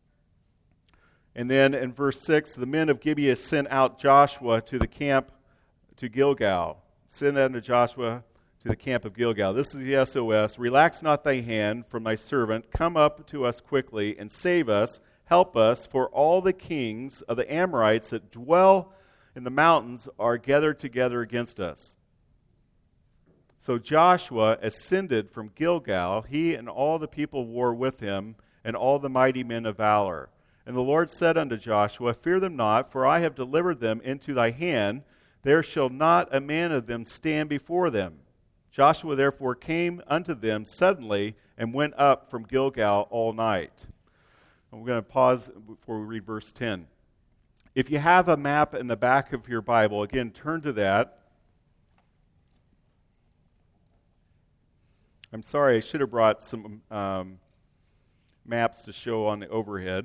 And then in verse six, the men of Gibeah sent out Joshua to the camp to Gilgal. Send unto Joshua to the camp of Gilgal. This is the S O S. Relax not thy hand from thy servant. Come up to us quickly and save us. Help us, for all the kings of the Amorites that dwell in the mountains are gathered together against us. So Joshua ascended from Gilgal, he and all the people war with him, and all the mighty men of valor. And the Lord said unto Joshua, Fear them not, for I have delivered them into thy hand. There shall not a man of them stand before them. Joshua therefore came unto them suddenly, and went up from Gilgal all night. And we're going to pause before we read verse ten. If you have a map in the back of your Bible, again, turn to that. I'm sorry, I should have brought some um, maps to show on the overhead.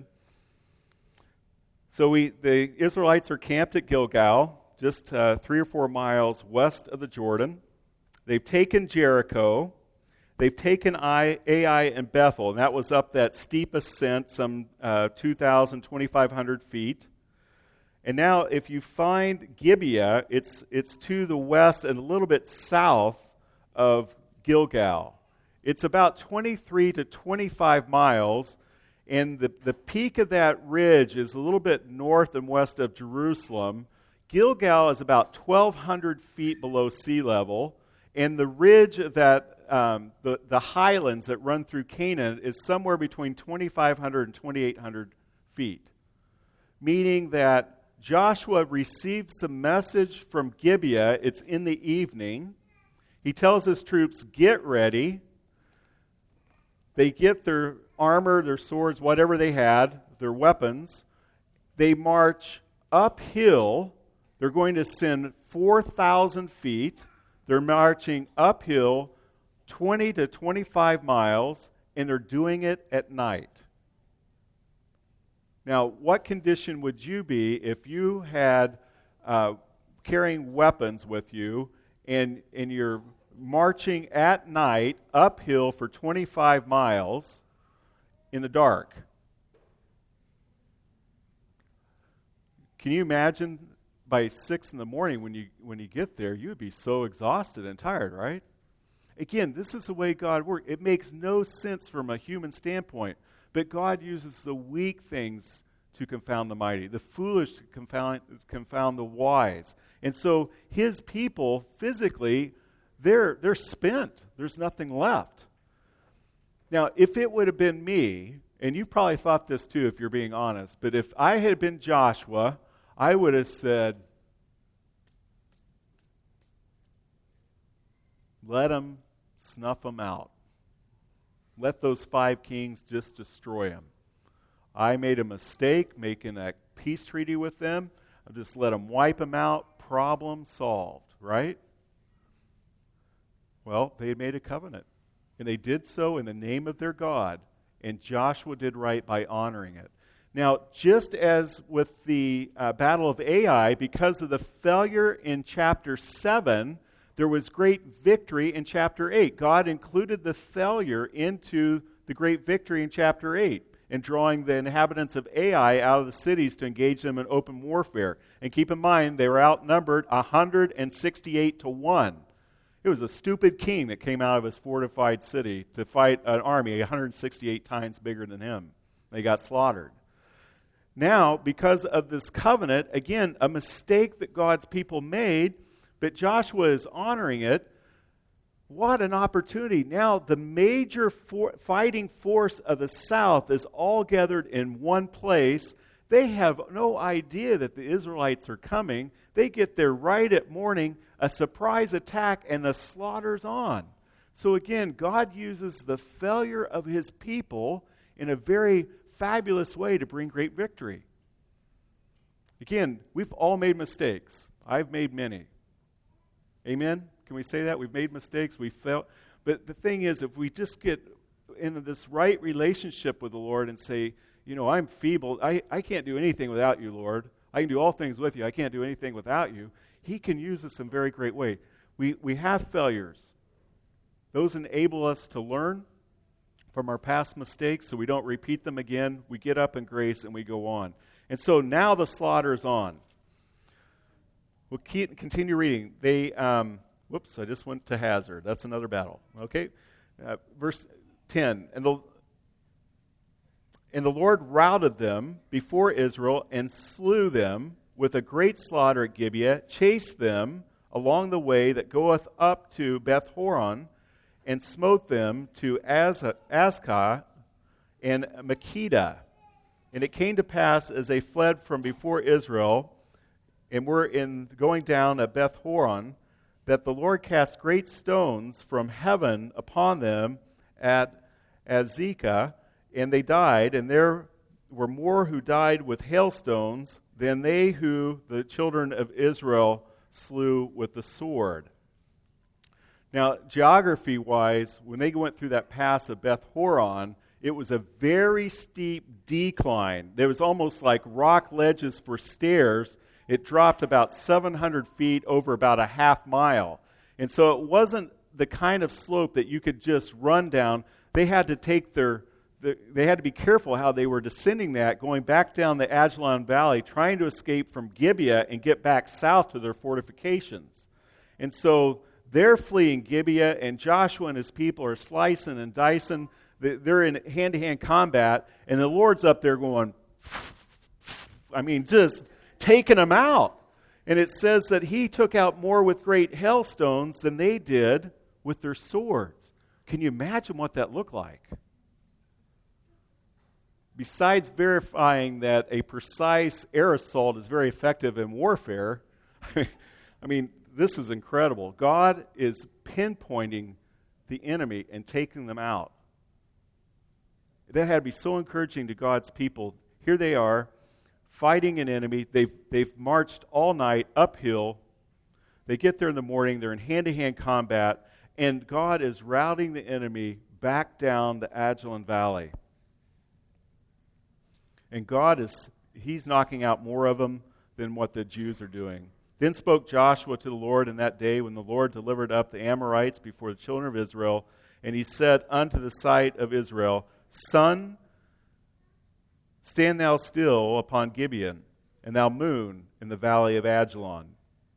So we, the Israelites are camped at Gilgal, just uh, three or four miles west of the Jordan. They've taken Jericho. They've taken Ai, Ai and Bethel, and that was up that steep ascent, some uh, two thousand, twenty-five hundred feet. And now, if you find Gibeah, it's it's to the west and a little bit south of Gilgal. It's about twenty-three to twenty-five miles, and the, the peak of that ridge is a little bit north and west of Jerusalem. Gilgal is about twelve hundred feet below sea level, and the ridge of that, um, the, the highlands that run through Canaan is somewhere between twenty-five hundred and twenty-eight hundred feet, meaning that Joshua receives some message from Gibeah. It's in the evening. He tells his troops, get ready. They get their armor, their swords, whatever they had, their weapons. They march uphill. They're going to send four thousand feet. They're marching uphill twenty to twenty-five miles, and they're doing it at night. Now, what condition would you be if you had uh, carrying weapons with you, and, and you're marching at night uphill for twenty-five miles in the dark? Can you imagine by six in the morning when you when you get there, you would be so exhausted and tired, right? Again, this is the way God works. It makes no sense from a human standpoint, but God uses the weak things to confound the mighty, the foolish to confound, confound the wise. And so his people physically, they're they're spent. There's nothing left. Now, if it would have been me, and you probably thought this too if you're being honest, but if I had been Joshua, I would have said, let them snuff them out. Let those five kings just destroy them. I made a mistake making a peace treaty with them. I'll just let them wipe them out. Problem solved, right? Well, they had made a covenant, and they did so in the name of their God, and Joshua did right by honoring it. Now, just as with the uh, Battle of Ai, because of the failure in chapter seven, there was great victory in chapter eight. God included the failure into the great victory in chapter eight in drawing the inhabitants of Ai out of the cities to engage them in open warfare. And keep in mind, they were outnumbered one hundred sixty-eight to one. It was a stupid king that came out of his fortified city to fight an army one hundred sixty-eight times bigger than him. They got slaughtered. Now, because of this covenant, again, a mistake that God's people made, but Joshua is honoring it. What an opportunity. Now, the major for- fighting force of the south is all gathered in one place. They have no idea that the Israelites are coming. They get there right at morning, a surprise attack, and the slaughter's on. So again, God uses the failure of his people in a very fabulous way to bring great victory. Again, we've all made mistakes. I've made many. Amen? Can we say that? We've made mistakes. We failed. But the thing is, if we just get into this right relationship with the Lord and say, you know, I'm feeble. I, I can't do anything without you, Lord. I can do all things with you. I can't do anything without you. He can use us in a very great way. We, we have failures. Those enable us to learn from our past mistakes so we don't repeat them again. We get up in grace and we go on. And so now the slaughter is on. We'll keep, continue reading. They, um, whoops, I just went to Hazard. That's another battle. Okay? Uh, verse ten. And the, and the Lord routed them before Israel and slew them with a great slaughter at Gibeah, chased them along the way that goeth up to Beth-horon, and smote them to Az- Azkah and Makkedah. And it came to pass, as they fled from before Israel, and were in going down at Beth-horon, that the Lord cast great stones from heaven upon them at Azekah, and they died, and there were more who died with hailstones than they who the children of Israel slew with the sword. Now, geography-wise, when they went through that pass of Beth-horon, it was a very steep decline. There was almost like rock ledges for stairs. It dropped about seven hundred feet over about a half mile. And so it wasn't the kind of slope that you could just run down. They had to take their, the, they had to be careful how they were descending that, going back down the Ajalon Valley, trying to escape from Gibeah and get back south to their fortifications. And so they're fleeing Gibeah, and Joshua and his people are slicing and dicing. They're in hand-to-hand combat, and the Lord's up there going, I mean, just taking them out. And it says that he took out more with great hailstones than they did with their swords. Can you imagine what that looked like? Besides verifying that a precise air assault is very effective in warfare, I mean, this is incredible. God is pinpointing the enemy and taking them out. That had to be so encouraging to God's people. Here they are, fighting an enemy. They've, they've marched all night uphill. They get there in the morning. They're in hand-to-hand combat. And God is routing the enemy back down the Ajalon Valley. And God is, he's knocking out more of them than what the Jews are doing. Then spoke Joshua to the Lord in that day when the Lord delivered up the Amorites before the children of Israel. And he said unto the sight of Israel, Sun, stand thou still upon Gibeon, and thou moon in the valley of Ajalon.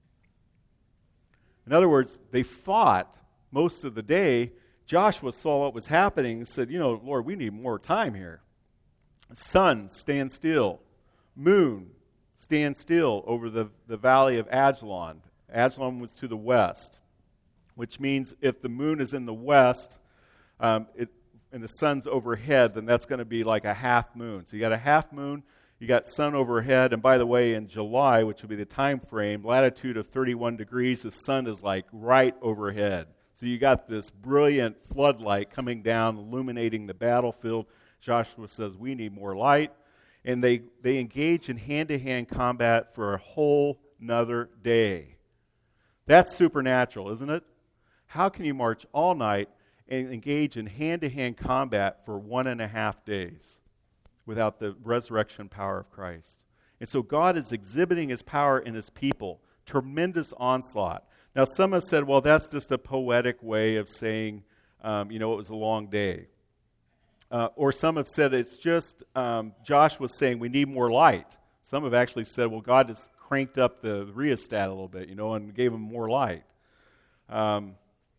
In other words, they fought most of the day. Joshua saw what was happening and said, you know, Lord, we need more time here. Sun, stand still. Moon, stand still over the, the valley of Ajalon. Ajalon was to the west, which means if the moon is in the west um, it, and the sun's overhead, then that's going to be like a half moon. So you got a half moon, you got sun overhead, and by the way, in July, which will be the time frame, latitude of thirty-one degrees, the sun is like right overhead. So you got this brilliant floodlight coming down, illuminating the battlefield. Joshua says, we need more light. And they, they engage in hand-to-hand combat for a whole nother day. That's supernatural, isn't it? How can you march all night and engage in hand-to-hand combat for one and a half days without the resurrection power of Christ? And so God is exhibiting his power in his people. Tremendous onslaught. Now, some have said, well, that's just a poetic way of saying, um, you know, it was a long day. Uh, or some have said it's just um, Joshua saying we need more light. Some have actually said, well, God just cranked up the rheostat a little bit, you know, and gave him more light. Um,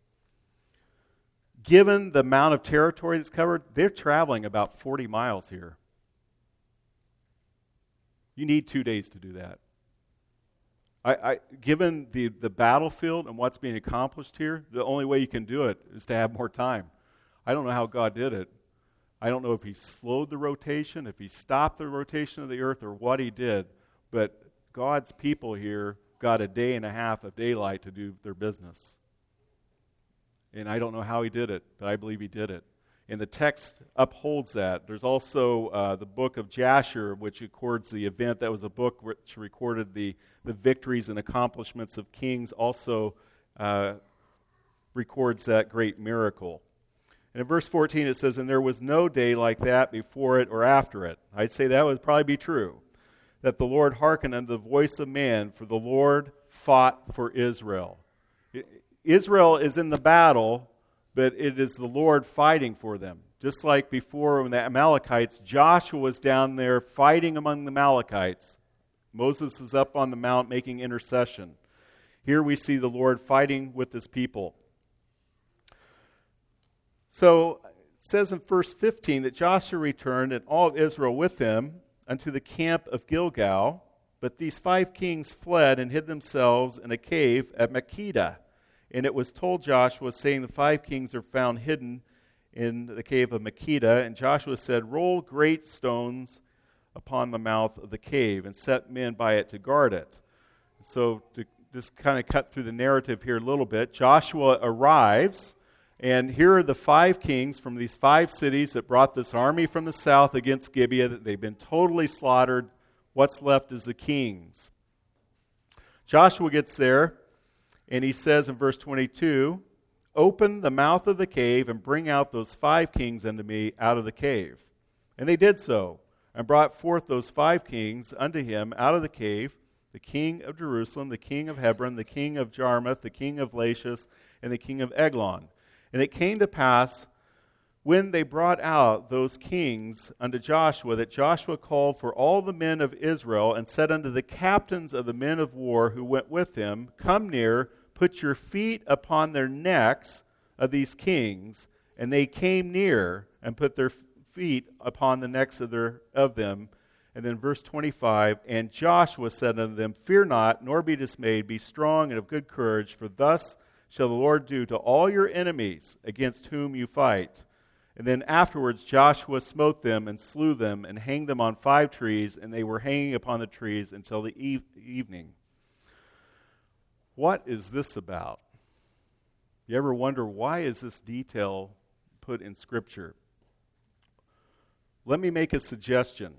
given the amount of territory that's covered, they're traveling about forty miles here. You need two days to do that. I, I, given the, the battlefield and what's being accomplished here, the only way you can do it is to have more time. I don't know how God did it. I don't know if he slowed the rotation, if he stopped the rotation of the earth, or what he did. But God's people here got a day and a half of daylight to do their business. And I don't know how he did it, but I believe he did it. And the text upholds that. There's also uh, the book of Jasher, which records the event. That was a book which recorded the, the victories and accomplishments of kings, also uh, records that great miracle. And in verse fourteen it says, and there was no day like that before it or after it. I'd say that would probably be true. That the Lord hearkened unto the voice of man, for the Lord fought for Israel. Israel is in the battle, but it is the Lord fighting for them. Just like before when the Amalekites, Joshua was down there fighting among the Amalekites. Moses is up on the mount making intercession. Here we see the Lord fighting with his people. So it says in verse fifteen that Joshua returned and all of Israel with him unto the camp of Gilgal, but these five kings fled and hid themselves in a cave at Makkedah. And it was told Joshua, saying, the five kings are found hidden in the cave of Makkedah. And Joshua said, roll great stones upon the mouth of the cave and set men by it to guard it. So to just kind of cut through the narrative here a little bit, Joshua arrives, and here are the five kings from these five cities that brought this army from the south against Gibeah. They've been totally slaughtered. What's left is the kings. Joshua gets there, and he says in verse twenty-two, open the mouth of the cave and bring out those five kings unto me out of the cave. And they did so, and brought forth those five kings unto him out of the cave, the king of Jerusalem, the king of Hebron, the king of Jarmuth, the king of Lachish, and the king of Eglon. And it came to pass, when they brought out those kings unto Joshua, that Joshua called for all the men of Israel, and said unto the captains of the men of war who went with him, come near, put your feet upon their necks of these kings. And they came near and put their feet upon the necks of their of them. And then verse twenty-five, and Joshua said unto them, fear not, nor be dismayed, be strong and of good courage, for thus shall the Lord do to all your enemies against whom you fight. And then afterwards Joshua smote them and slew them and hanged them on five trees, and they were hanging upon the trees until the eve- evening. What is this about? You ever wonder, why is this detail put in Scripture? let me make a suggestion.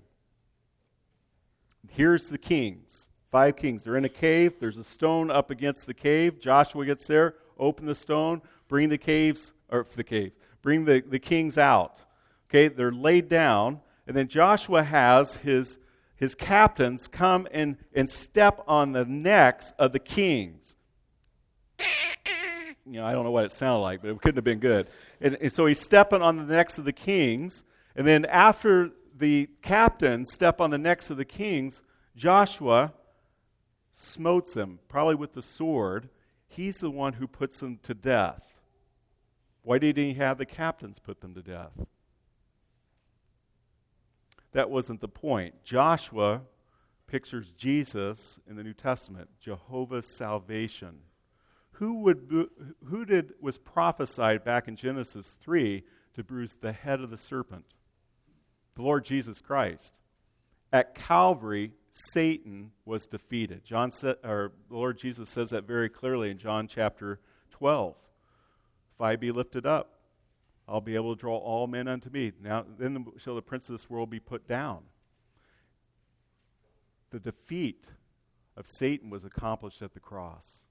Here's the kings, five kings. They're in a cave. There's a stone up against the cave. Joshua gets there, open the stone, bring the caves, or the caves, bring the, the kings out. Okay, they're laid down, and then Joshua has his his captains come and, and step on the necks of the kings. You know, I don't know what it sounded like, but it couldn't have been good. And, and so he's stepping on the necks of the kings, and then after the captains step on the necks of the kings, Joshua smotes them, probably with the sword. He's the one who puts them to death. Why didn't he have the captains put them to death? That wasn't the point. Joshua pictures Jesus in the New Testament, Jehovah's salvation. Who would who did was prophesied back in Genesis three to bruise the head of the serpent? The Lord Jesus Christ. At Calvary, Satan was defeated. John said, or the Lord Jesus says that very clearly in John chapter twelve. If I be lifted up, I'll be able to draw all men unto me. Now then shall the prince of this world be put down. The defeat of Satan was accomplished at the cross.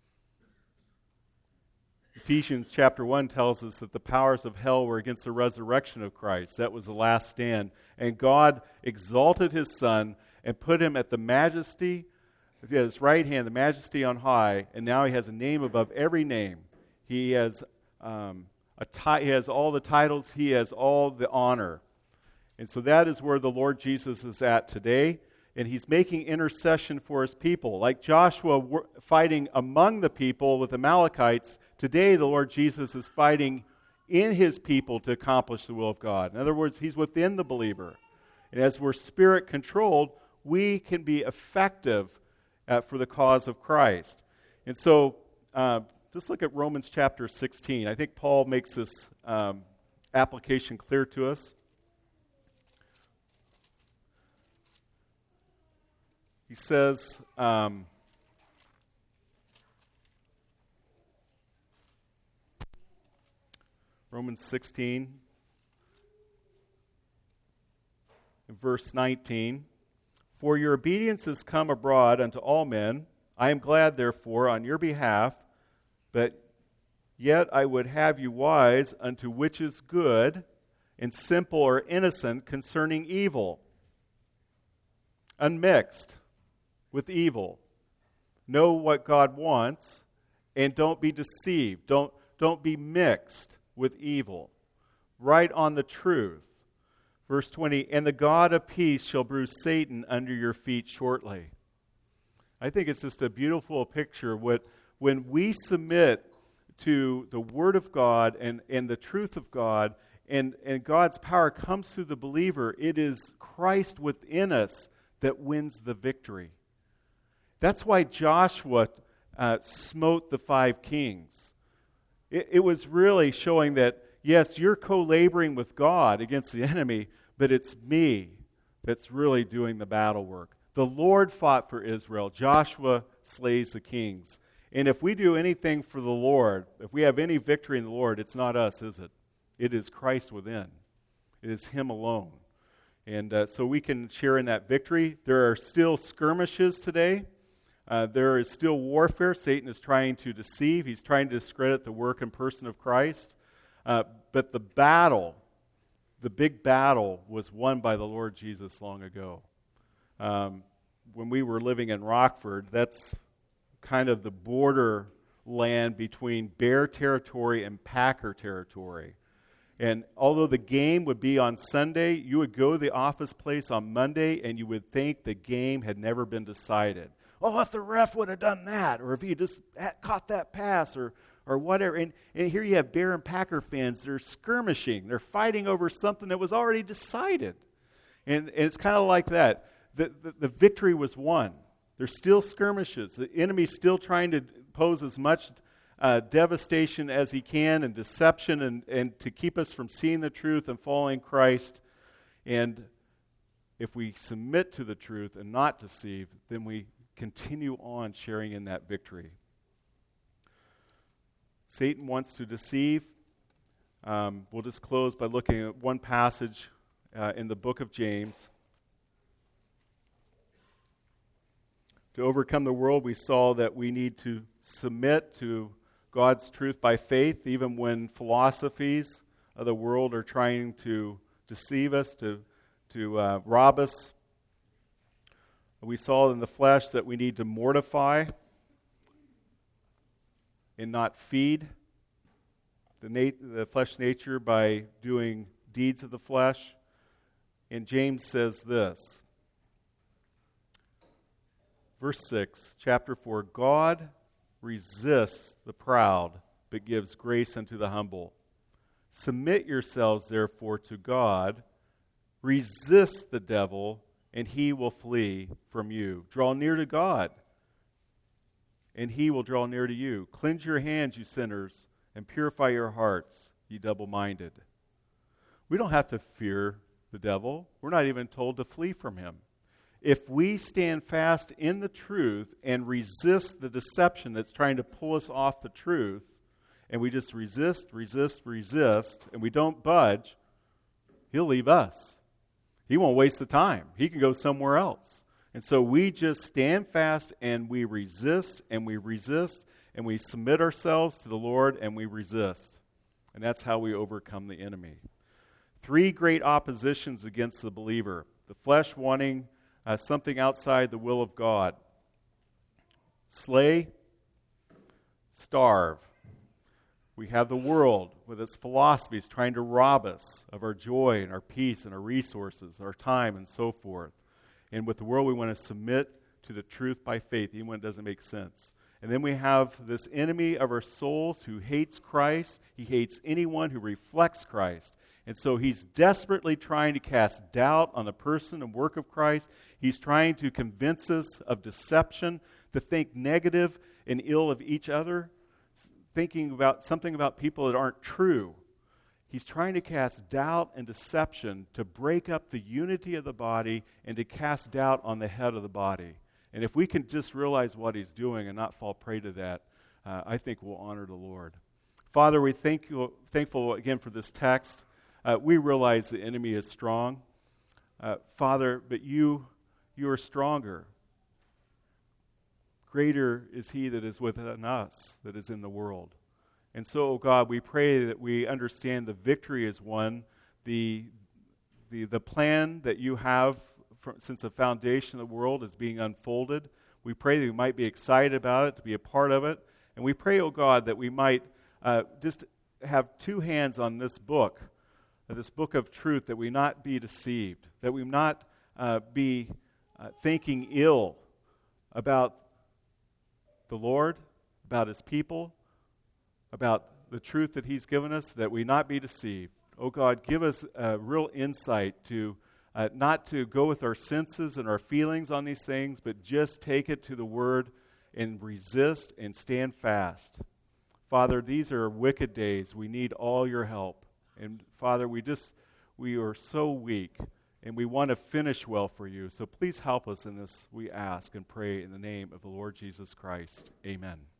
Ephesians chapter one tells us that the powers of hell were against the resurrection of Christ. That was the last stand. And God exalted his Son and put him at the majesty, at his right hand, the majesty on high, and now he has a name above every name. He has um, a ti- he has all the titles, he has all the honor. And so that is where the Lord Jesus is at today. And he's making intercession for his people. Like Joshua fighting among the people with the Amalekites, today the Lord Jesus is fighting in his people to accomplish the will of God. In other words, he's within the believer. And as we're spirit-controlled, we can be effective uh, for the cause of Christ. And so, uh, just look at Romans chapter sixteen. I think Paul makes this um, application clear to us. He says, um, Romans sixteen, verse nineteen, for your obedience has come abroad unto all men. I am glad, therefore, on your behalf, but yet I would have you wise unto which is good, and simple or innocent concerning evil, unmixed with evil. Know what God wants, and don't be deceived. Don't, don't be mixed with evil. Right on the truth. Verse twenty, and the God of peace shall bruise Satan under your feet shortly. I think it's just a beautiful picture of what, when we submit to the Word of God and, and the truth of God, and, and God's power comes through the believer, it is Christ within us that wins the victory. That's why Joshua uh, smote the five kings. It, it was really showing that, yes, you're co-laboring with God against the enemy, but it's me that's really doing the battle work. The Lord fought for Israel. Joshua slays the kings. And if we do anything for the Lord, if we have any victory in the Lord, it's not us, is it? It is Christ within. It is Him alone. And uh, so we can share in that victory. There are still skirmishes today. Uh, there is still warfare. Satan is trying to deceive. He's trying to discredit the work and person of Christ. Uh, but the battle, the big battle, was won by the Lord Jesus long ago. Um, when we were living in Rockford, that's kind of the border land between Bear territory and Packer territory. And although the game would be on Sunday, you would go to the office place on Monday and you would think the game had never been decided. Oh, if the ref would have done that, or if he just caught that pass, or or whatever. And, and here you have Bear and Packer fans. They're skirmishing. They're fighting over something that was already decided. And, and it's kind of like that. The, the, the victory was won. There's still skirmishes. The enemy's still trying to pose as much uh, devastation as he can, and deception, and, and to keep us from seeing the truth and following Christ. And if we submit to the truth and not deceive, then we continue on sharing in that victory. Satan wants to deceive. Um, we'll just close by looking at one passage uh, in the book of James. To overcome the world, we saw that we need to submit to God's truth by faith, even when philosophies of the world are trying to deceive us, to, to uh, rob us. We saw in the flesh that we need to mortify and not feed the, nat- the flesh nature by doing deeds of the flesh. And James says this, verse six, chapter four, God resists the proud, but gives grace unto the humble. Submit yourselves, therefore, to God. Resist the devil, and he will flee from you. Draw near to God, and he will draw near to you. Cleanse your hands, you sinners, and purify your hearts, ye double-minded. We don't have to fear the devil. We're not even told to flee from him. If we stand fast in the truth and resist the deception that's trying to pull us off the truth, and we just resist, resist, resist, and we don't budge, he'll leave us. He won't waste the time. He can go somewhere else. And so we just stand fast and we resist and we resist and we submit ourselves to the Lord and we resist. And that's how we overcome the enemy. Three great oppositions against the believer. The flesh wanting uh, something outside the will of God. Slay, starve. We have the world with its philosophies trying to rob us of our joy and our peace and our resources, our time and so forth. And with the world, we want to submit to the truth by faith, even when it doesn't make sense. And then we have this enemy of our souls who hates Christ. He hates anyone who reflects Christ. And so he's desperately trying to cast doubt on the person and work of Christ. He's trying to convince us of deception, to think negative and ill of each other, thinking about something about people that aren't true. He's trying to cast doubt and deception to break up the unity of the body and to cast doubt on the head of the body. And if we can just realize what he's doing and not fall prey to that, uh, I think we'll honor the Lord. Father, we thank you, thankful again for this text. Uh, we realize the enemy is strong. Uh, Father, but you, you are stronger. Greater is he that is within us, that is in the world. And so, oh God, we pray that we understand the victory is won, the, the, the plan that you have for, since the foundation of the world is being unfolded. We pray that we might be excited about it, to be a part of it. And we pray, oh God, that we might uh, just have two hands on this book, uh, this book of truth, that we not be deceived, that we not uh, be uh, thinking ill about the Lord, about his people, about the truth that he's given us, that we not be deceived. Oh God, give us a real insight to uh, not to go with our senses and our feelings on these things, but just take it to the Word and resist and stand fast. Father, these are wicked days. We need all your help. And Father, we just, we are so weak, and we want to finish well for you. So please help us in this, we ask and pray in the name of the Lord Jesus Christ. Amen.